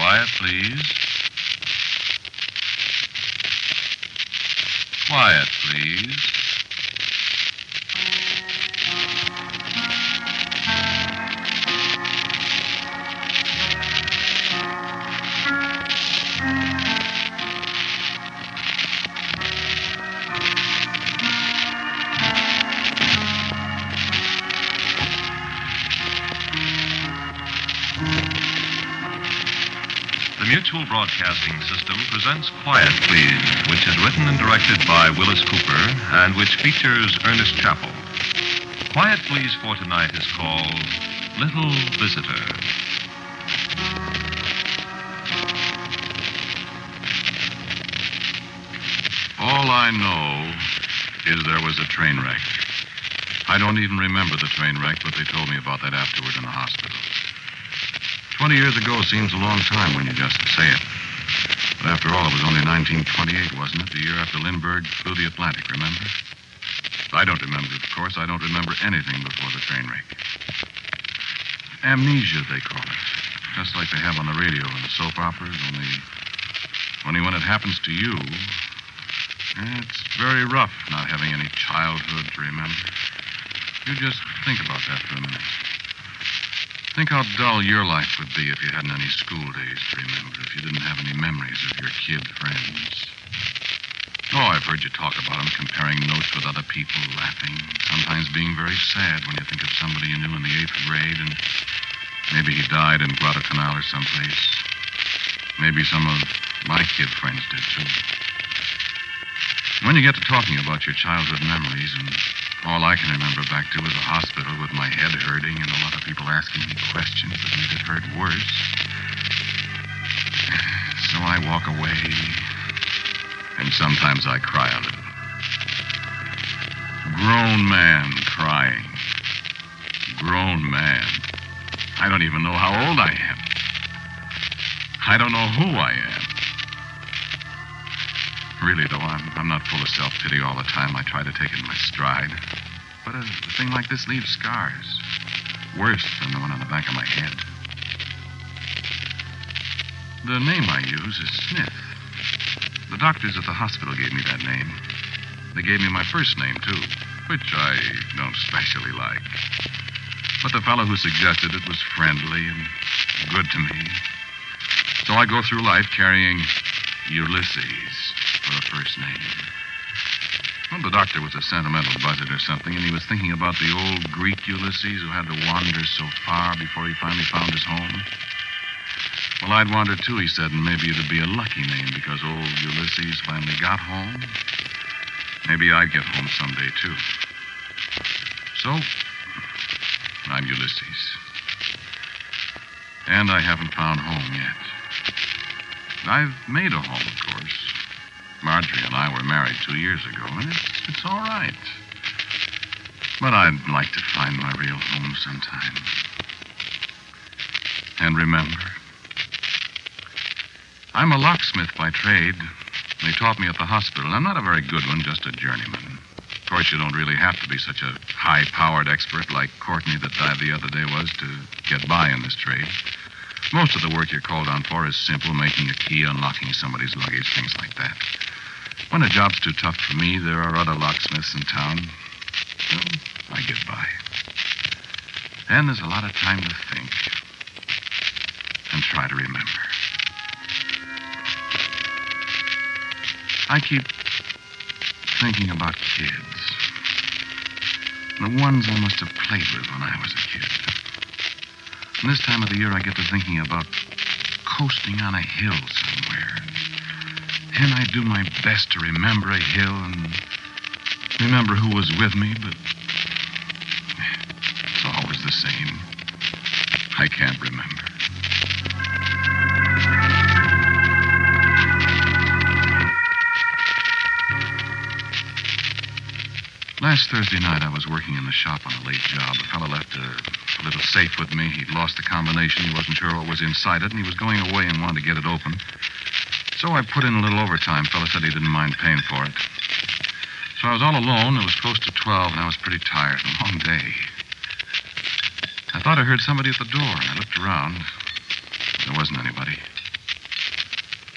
Quiet, please. Quiet, please. The Mutual Broadcasting System presents Quiet, Please, which is written and directed by Willis Cooper and which features Ernest Chappell. Quiet, Please for tonight is called Little Visitor. All I know is there was a train wreck. I don't even remember the train wreck, but they told me about that afterward in the hospital. 20 years ago seems a long time when you just say it. But after all, it was only 1928, wasn't it? The year after Lindbergh flew the Atlantic, remember? I don't remember it, of course. I don't remember anything before the train wreck. Amnesia, they call it. Just like they have on the radio in the soap operas, only when it happens to you, it's very rough not having any childhood to remember. You just think about that for a minute. Think how dull your life would be if you hadn't any school days to remember, if you didn't have any memories of your kid friends. Oh, I've heard you talk about them, comparing notes with other people, laughing, sometimes being very sad when you think of somebody you knew in the 8th grade, and maybe he died in Guadalcanal or someplace. Maybe some of my kid friends did, too. When you get to talking about your childhood memories, and all I can remember back to was a hospital with my head hurting and a lot of people asking me questions that made it hurt worse. So I walk away, and sometimes I cry a little. Grown man crying. Grown man. I don't even know how old I am. I don't know who I am. Really, though, I'm not full of self-pity all the time. I try to take it in my stride. But a thing like this leaves scars. Worse than the one on the back of my head. The name I use is Smith. The doctors at the hospital gave me that name. They gave me my first name, too, which I don't especially like. But the fellow who suggested it was friendly and good to me. So I go through life carrying Ulysses for a first name. Well, the doctor was a sentimental buzzard or something, and he was thinking about the old Greek Ulysses who had to wander so far before he finally found his home. Well, I'd wander too, he said, and maybe it'd be a lucky name because old Ulysses finally got home. Maybe I'd get home someday, too. So, I'm Ulysses. And I haven't found home yet. I've made a home, of course. Marjorie and I were married 2 years ago, and it's all right. But I'd like to find my real home sometime. And remember, I'm a locksmith by trade. They taught me at the hospital. I'm not a very good one, just a journeyman. Of course, you don't really have to be such a high-powered expert like Courtney that died the other day was to get by in this trade. Most of the work you're called on for is simple, making a key, unlocking somebody's luggage, things like that. When a job's too tough for me, there are other locksmiths in town. So I get by. And there's a lot of time to think and try to remember. I keep thinking about kids. The ones I must have played with when I was a kid. And this time of the year, I get to thinking about coasting on a hill somewhere. And I do my best to remember a hill and remember who was with me, but it's always the same. I can't remember. Last Thursday night, I was working in the shop on a late job. A fellow left a little safe with me. He'd lost the combination. He wasn't sure what was inside it, and he was going away and wanted to get it open. So I put in a little overtime. Fellow said he didn't mind paying for it. So I was all alone. It was close to 12, and I was pretty tired. A long day. I thought I heard somebody at the door, and I looked around. There wasn't anybody.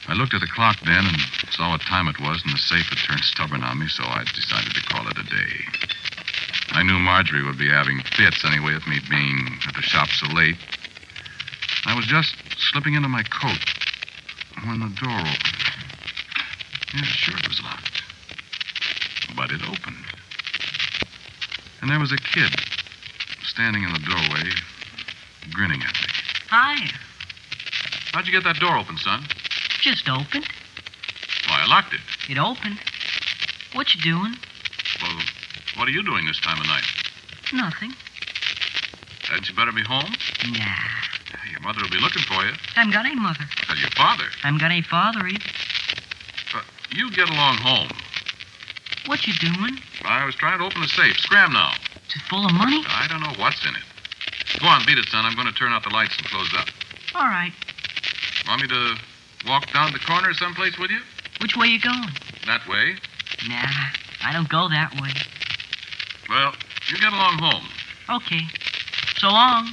I looked at the clock then and saw what time it was, and the safe had turned stubborn on me, so I decided to call it a day. I knew Marjorie would be having fits anyway with me being at the shop so late. I was just slipping into my coat when the door opened. Yeah, sure, it was locked. But it opened. And there was a kid standing in the doorway, grinning at me. Hi. How'd you get that door open, son? Just opened. Why, I locked it. It opened. What you doing? Well, what are you doing this time of night? Nothing. Hadn't you better be home? Nah. Your mother will be looking for you. Haven't got any mother. And your father. Haven't got any father either. You get along home. What you doing? I was trying to open the safe. Scram now. Is it full of money? I don't know what's in it. Go on, beat it, son. I'm going to turn out the lights and close up. All right. Want me to walk down the corner someplace with you? Which way you going? That way. Nah, I don't go that way. Well, you get along home. Okay. So long.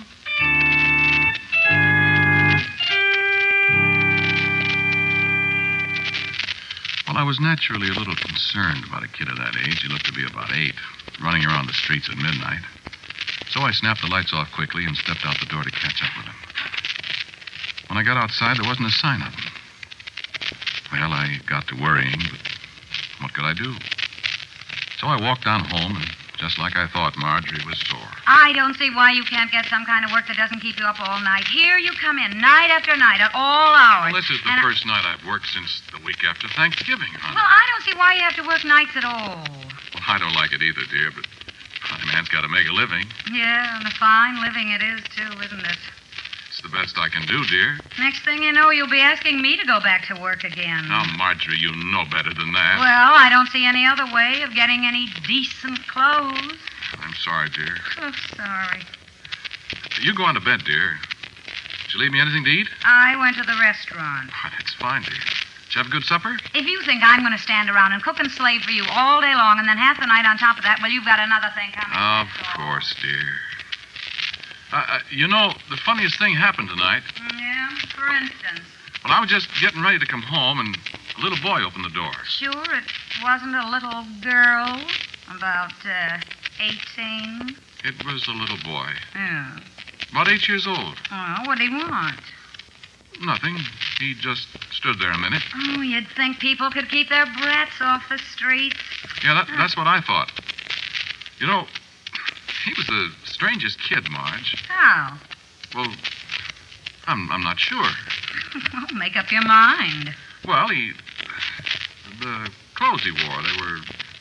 Well, I was naturally a little concerned about a kid of that age. He looked to be about 8, running around the streets at midnight. So I snapped the lights off quickly and stepped out the door to catch up with him. When I got outside, there wasn't a sign of him. Well, I got to worrying, but what could I do? So I walked down home, and just like I thought, Marjorie was sore. I don't see why you can't get some kind of work that doesn't keep you up all night. Here you come in, night after night, at all hours. Well, this is the first night I've worked since the week after Thanksgiving, honey. Well, I don't see why you have to work nights at all. Well, I don't like it either, dear, but a man's got to make a living. Yeah, and a fine living it is, too, isn't it? It's the best I can do, dear. Next thing you know, you'll be asking me to go back to work again. Now, Marjorie, you know better than that. Well, I don't see any other way of getting any decent clothes. I'm sorry, dear. Oh, sorry. You go on to bed, dear. Did you leave me anything to eat? I went to the restaurant. Oh, that's fine, dear. Did you have a good supper? If you think I'm going to stand around and cook and slave for you all day long and then half the night on top of that, well, you've got another thing coming. Of course, dear. You know, the funniest thing happened tonight. Yeah, for instance. Well, I was just getting ready to come home, and a little boy opened the door. Sure, it wasn't a little girl, about 18. It was a little boy, Yeah. about 8 years old. Well, what did he want? Nothing. He just stood there a minute. Oh, you'd think people could keep their brats off the streets. Yeah, that's what I thought. You know, he was the strangest kid, Marge. How? Well, I'm not sure. Well, make up your mind. Well, the clothes he wore, they were,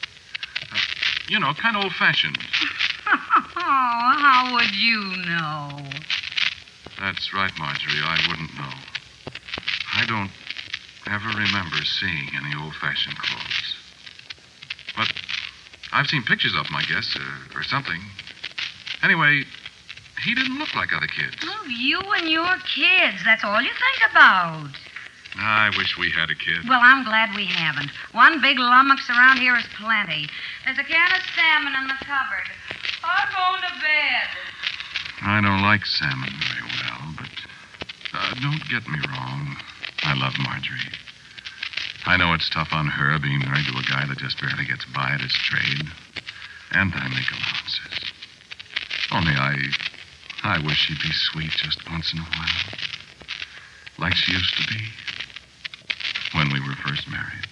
kind of old-fashioned. Oh, how would you know? That's right, Marjorie. I wouldn't know. I don't ever remember seeing any old-fashioned clothes. But I've seen pictures of him, I guess, or something. Anyway, he didn't look like other kids. Oh, you and your kids. That's all you think about. I wish we had a kid. Well, I'm glad we haven't. One big lummox around here is plenty. There's a can of salmon in the cupboard. I'm going to bed. I don't like salmon very well, but don't get me wrong. I love Marjorie. I know it's tough on her being married to a guy that just barely gets by at his trade. And I make allowances. Only I wish she'd be sweet just once in a while. Like she used to be when we were first married.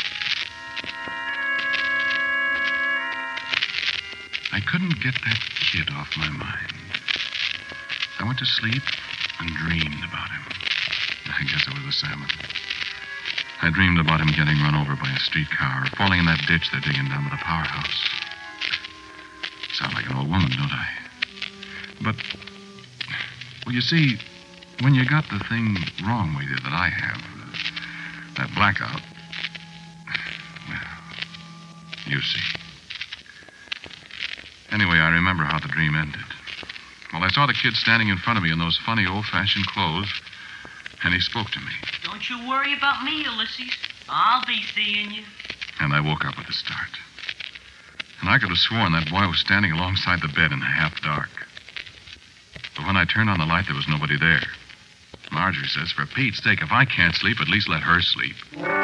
I couldn't get that kid off my mind. I went to sleep and dreamed about him. I guess it was the salmon. I dreamed about him getting run over by a streetcar or falling in that ditch they're digging down by the powerhouse. Sound like an old woman, don't I? But, well, you see, when you got the thing wrong with you that I have, that blackout, well, you see. Anyway, I remember how the dream ended. Well, I saw the kid standing in front of me in those funny old-fashioned clothes, and he spoke to me. Don't you worry about me, Ulysses. I'll be seeing you. And I woke up with a start. And I could have sworn that boy was standing alongside the bed in the half dark. But when I turned on the light, there was nobody there. Marjorie says, for Pete's sake, if I can't sleep, at least let her sleep.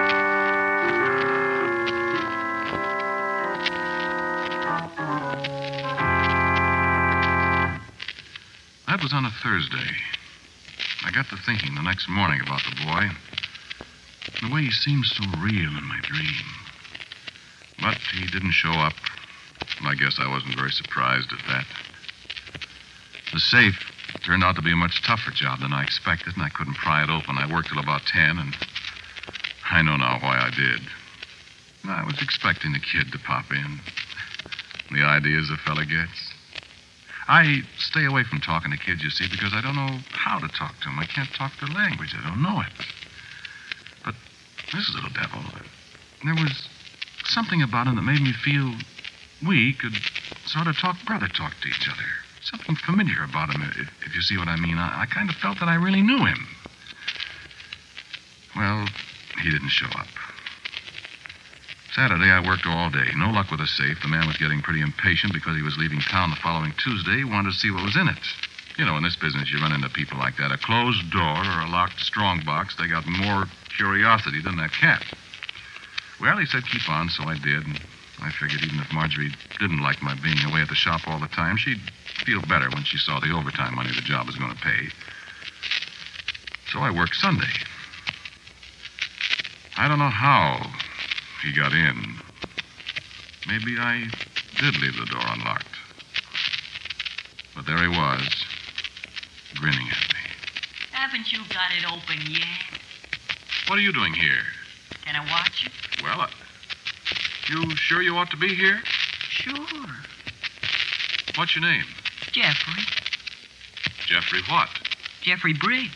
That was on a Thursday. I got to thinking the next morning about the boy. The way he seemed so real in my dream. But he didn't show up. I guess I wasn't very surprised at that. The safe turned out to be a much tougher job than I expected, and I couldn't pry it open. I worked till about 10, and I know now why I did. I was expecting the kid to pop in. The ideas a fella gets. I stay away from talking to kids, you see, because I don't know how to talk to them. I can't talk their language. I don't know it. But this little devil, there was something about him that made me feel we could sort of brother talk to each other. Something familiar about him, if you see what I mean. I kind of felt that I really knew him. Well, he didn't show up. Saturday, I worked all day. No luck with the safe. The man was getting pretty impatient because he was leaving town the following Tuesday. He wanted to see what was in it. You know, in this business, you run into people like that. A closed door or a locked strongbox, they got more curiosity than that cat. Well, he said keep on, so I did. And I figured even if Marjorie didn't like my being away at the shop all the time, she'd feel better when she saw the overtime money the job was going to pay. So I worked Sunday. I don't know how he got in. Maybe I did leave the door unlocked. But there he was, grinning at me. Haven't you got it open yet? What are you doing here? Can I watch you? Well, you sure you ought to be here? Sure. What's your name? Jeffrey. Jeffrey what? Jeffrey Briggs.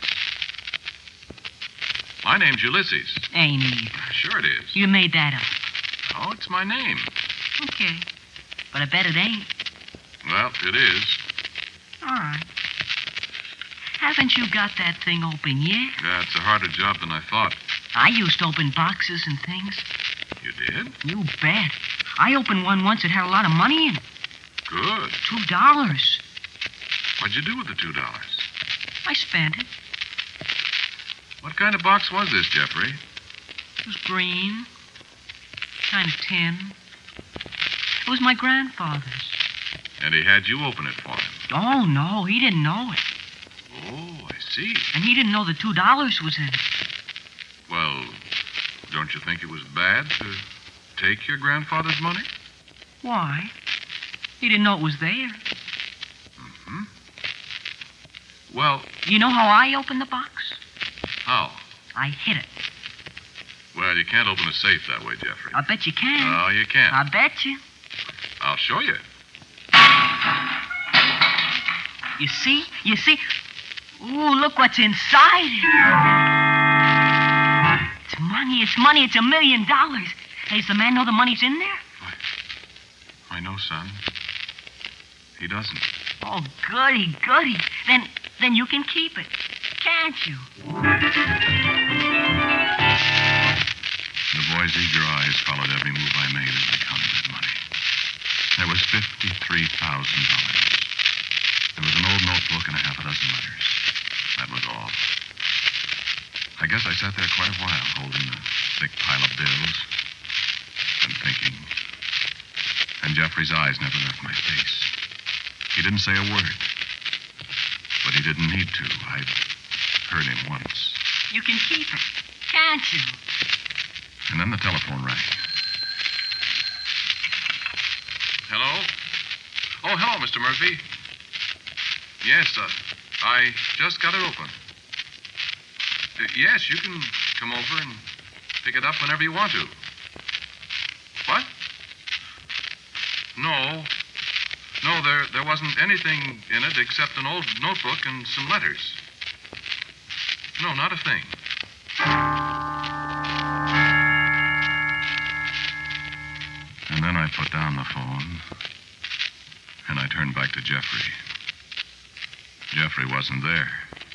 My name's Ulysses. Ain't either. Sure it is. You made that up. Oh, it's my name. Okay. But I bet it ain't. Well, it is. All right. Haven't you got that thing open yet? Yeah, it's a harder job than I thought. I used to open boxes and things. You did? You bet. I opened one once that had a lot of money in it. Good. $2. What'd you do with the $2? I spent it. What kind of box was this, Jeffrey? It was green. Kind of tin. It was my grandfather's. And he had you open it for him. Oh, no, he didn't know it. Oh, I see. And he didn't know the $2 was in it. Well, don't you think it was bad to take your grandfather's money? Why? He didn't know it was there. Mm-hmm. Well, You know how I opened the box? how? I hit it. Well, you can't open a safe that way, Jeffrey. I bet you can. No, you can't. I bet you. I'll show you. You see? You see? Ooh, look what's inside it. It's money. It's money. It's $1 million. Hey, does the man know the money's in there? I know, son. He doesn't. Oh, goody, goody. Then you can keep it. Can't you? The boy's eager eyes followed every move I made as I counted that money. There was $53,000. There was an old notebook and a half a dozen letters. That was all. I guess I sat there quite a while, holding the thick pile of bills and thinking. And Jeffrey's eyes never left my face. He didn't say a word. But he didn't need to. I'd heard him once. You can keep it. Can't you? And then the telephone rang. Hello? Oh, hello, Mr. Murphy. Yes, I just got it open. Yes, you can come over and pick it up whenever you want to. What? No, there wasn't anything in it except an old notebook and some letters. No, not a thing. And then I put down the phone, and I turned back to Jeffrey. Jeffrey wasn't there.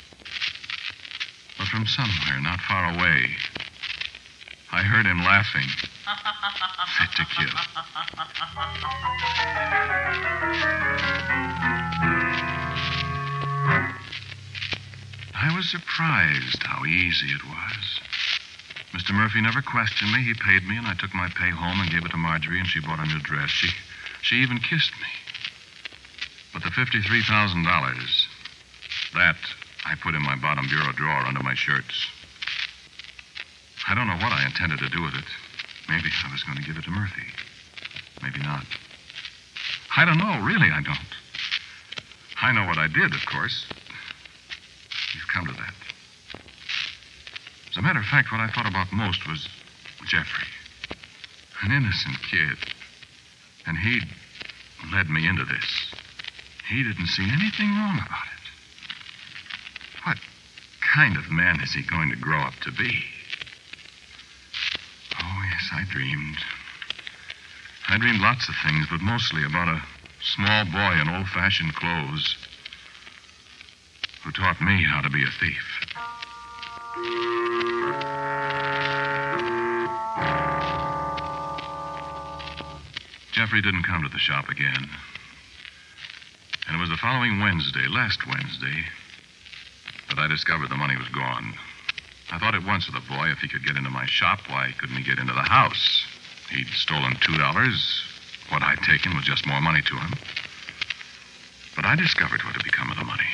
But from somewhere not far away, I heard him laughing. Fit to kill. I was surprised how easy it was. Mr. Murphy never questioned me. He paid me, and I took my pay home and gave it to Marjorie, and she bought a new dress. She even kissed me. But the $53,000, that I put in my bottom bureau drawer under my shirts. I don't know what I intended to do with it. Maybe I was going to give it to Murphy. Maybe not. I don't know. Really, I don't. I know what I did, of course. You've come to that. As a matter of fact, what I thought about most was Jeffrey. An innocent kid. And he'd led me into this. He didn't see anything wrong about it. What kind of man is he going to grow up to be? Oh, yes, I dreamed. I dreamed lots of things, but mostly about a small boy in old-fashioned clothes who taught me how to be a thief. Jeffrey didn't come to the shop again. And it was the following Wednesday, last Wednesday, that I discovered the money was gone. I thought at once of the boy. If he could get into my shop, why couldn't he get into the house? He'd stolen $2. What I'd taken was just more money to him. But I discovered what had become of the money.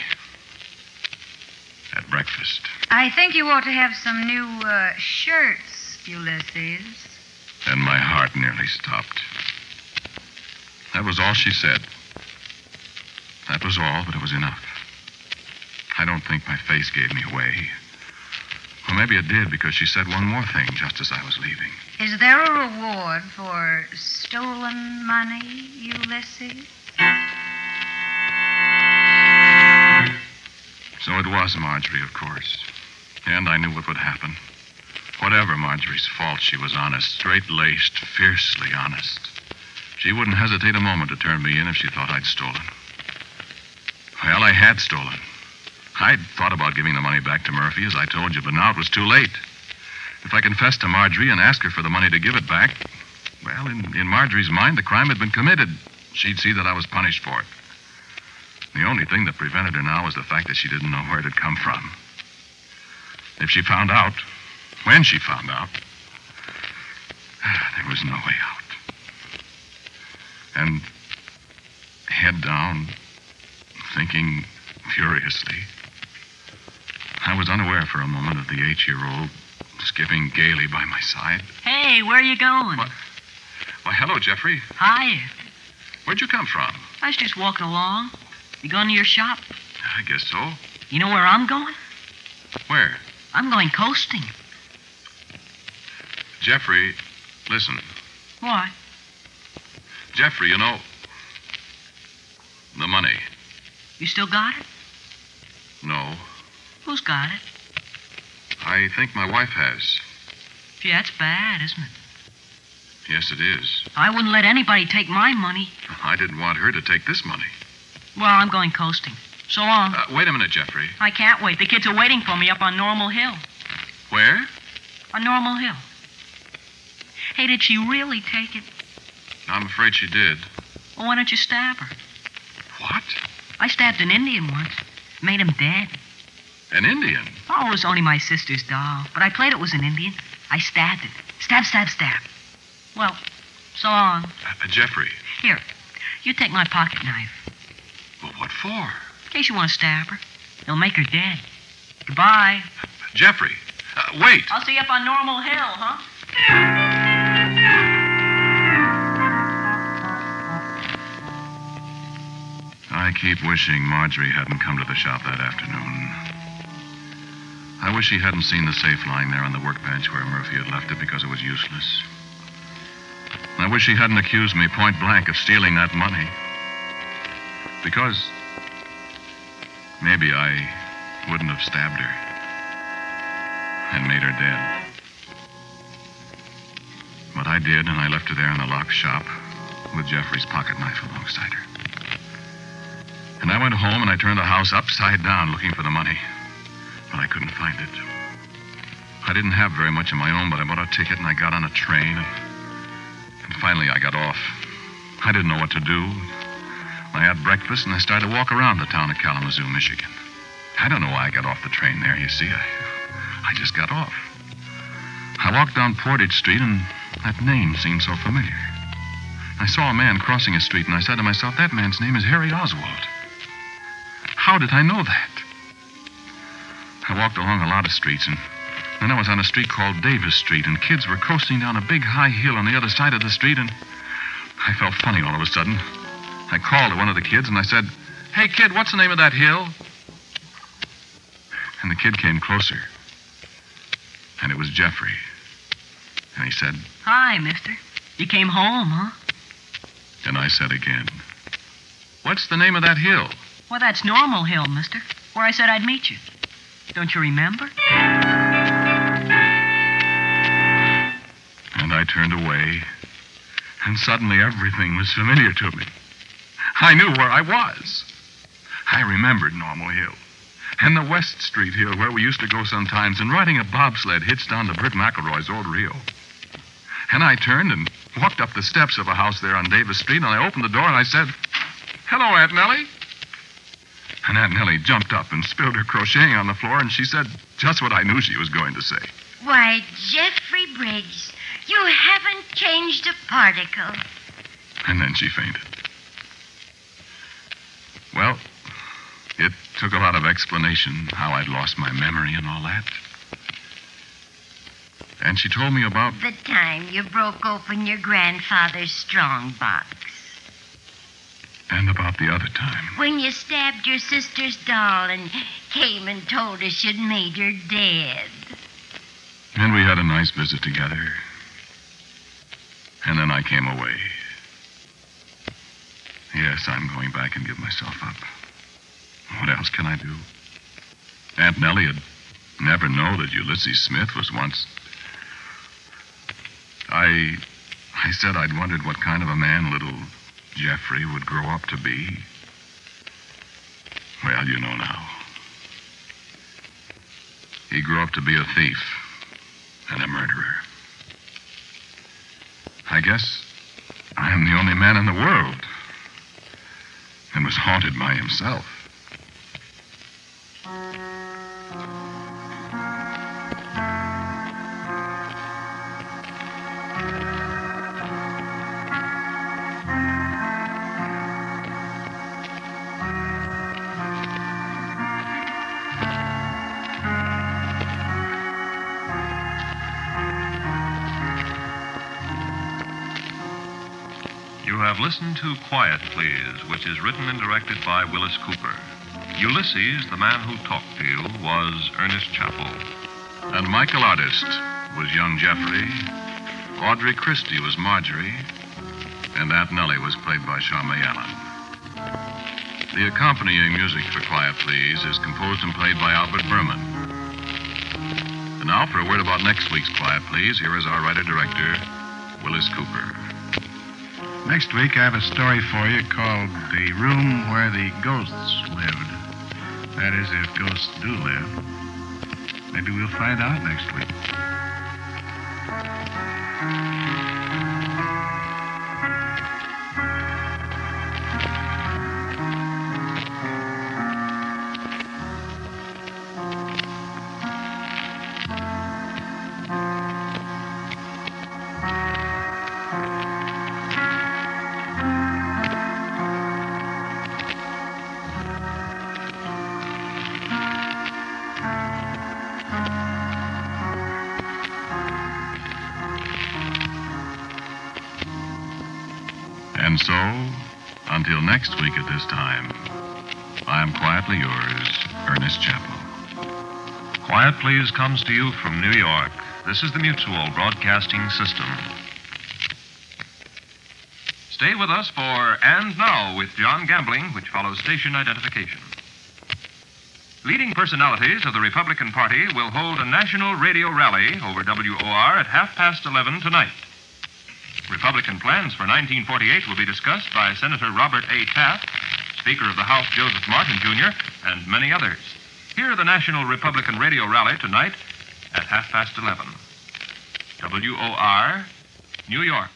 At breakfast. I think you ought to have some new shirts, Ulysses. And my heart nearly stopped. That was all she said. That was all, but it was enough. I don't think my face gave me away. Or maybe it did, because she said one more thing just as I was leaving. Is there a reward for stolen money, Ulysses? So it was Marjorie, of course. And I knew what would happen. Whatever Marjorie's fault, she was honest, straight-laced, fiercely honest. She wouldn't hesitate a moment to turn me in if she thought I'd stolen. Well, I had stolen. I'd thought about giving the money back to Murphy, as I told you, but now it was too late. If I confessed to Marjorie and asked her for the money to give it back, well, in Marjorie's mind, the crime had been committed. She'd see that I was punished for it. The only thing that prevented her now was the fact that she didn't know where it had come from. If she found out, when she found out, there was no way out. And head down, thinking furiously, I was unaware for a moment of the 8-year-old skipping gaily by my side. Hey, where are you going? What? Why, hello, Jeffrey. Hi. Where'd you come from? I was just walking along. You going to your shop? I guess so. You know where I'm going? Where? I'm going coasting. Jeffrey, listen. What? Jeffrey, you know, the money. You still got it? No. Who's got it? I think my wife has. Gee, that's bad, isn't it? Yes, it is. I wouldn't let anybody take my money. I didn't want her to take this money. Well, I'm going coasting. So long. Wait a minute, Jeffrey. I can't wait. The kids are waiting for me up on Normal Hill. Where? On Normal Hill. Hey, did she really take it? I'm afraid she did. Well, why don't you stab her? What? I stabbed an Indian once. Made him dead. An Indian? Oh, it was only my sister's doll. But I played it was an Indian. I stabbed it. Stab, stab, stab. Well, so long. Jeffrey. Here, you take my pocket knife. Well, what for? In case you want to stab her. It'll make her dead. Goodbye. Jeffrey, wait. I'll see you up on Normal Hill, huh? I keep wishing Marjorie hadn't come to the shop that afternoon. I wish she hadn't seen the safe lying there on the workbench where Murphy had left it because it was useless. I wish she hadn't accused me point blank of stealing that money. Because maybe I wouldn't have stabbed her and made her dead. But I did, and I left her there in the locked shop with Jeffrey's pocket knife alongside her. And I went home and I turned the house upside down looking for the money. But I couldn't find it. I didn't have very much of my own, but I bought a ticket and I got on a train. And finally I got off. I didn't know what to do. I had breakfast and I started to walk around the town of Kalamazoo, Michigan. I don't know why I got off the train there, you see. I just got off. I walked down Portage Street, and that name seemed so familiar. I saw a man crossing a street, and I said to myself, that man's name is Harry Oswald. How did I know that? I walked along a lot of streets, and then I was on a street called Davis Street, and kids were coasting down a big high hill on the other side of the street, and I felt funny all of a sudden. I called to one of the kids, and I said, "Hey, kid, what's the name of that hill?" And the kid came closer. And it was Jeffrey. And he said, Hi, mister. You came home, huh? And I said again, "What's the name of that hill?" Well, that's Normal Hill, mister, where I said I'd meet you. Don't you remember? And I turned away, and suddenly everything was familiar to me. I knew where I was. I remembered Normal Hill, and the West Street Hill where we used to go sometimes, and riding a bobsled hitched onto Britt McElroy's old Rio. And I turned and walked up the steps of a house there on Davis Street, and I opened the door and I said, "Hello, Aunt Nellie." And Aunt Nellie jumped up and spilled her crocheting on the floor, and she said just what I knew she was going to say. Why, Jeffrey Briggs, you haven't changed a particle. And then she fainted. Well, it took a lot of explanation how I'd lost my memory and all that. And she told me about... The time you broke open your grandfather's strong box. And about the other time. When you stabbed your sister's doll and came and told us you'd made her dead. And we had a nice visit together. And then I came away. Yes, I'm going back and give myself up. What else can I do? Aunt Nellie had never known that Ulysses Smith was once... I said I'd wondered what kind of a man little Jeffrey would grow up to be. Well, you know now. He grew up to be a thief and a murderer. I guess I am the only man in the world and was haunted by himself. You have listened to Quiet Please, which is written and directed by Willis Cooper. Ulysses, the man who talked to you, was Ernest Chappell. And Michael Artist was young Jeffrey. Audrey Christie was Marjorie. And Aunt Nellie was played by Charmaine Allen. The accompanying music for Quiet Please is composed and played by Albert Berman. And now for a word about next week's Quiet Please, here is our writer-director, Willis Cooper. Next week, I have a story for you called The Room Where the Ghosts Lived. That is, if ghosts do live. Maybe we'll find out next week. And so, until next week at this time, I am quietly yours, Ernest Chappell. Quiet Please comes to you from New York. This is the Mutual Broadcasting System. Stay with us for And Now with John Gambling, which follows station identification. Leading personalities of the Republican Party will hold a national radio rally over WOR at 11:30 tonight. Republican plans for 1948 will be discussed by Senator Robert A. Taft, Speaker of the House Joseph Martin, Jr., and many others. Hear the National Republican Radio Rally tonight at 11:30. WOR, New York.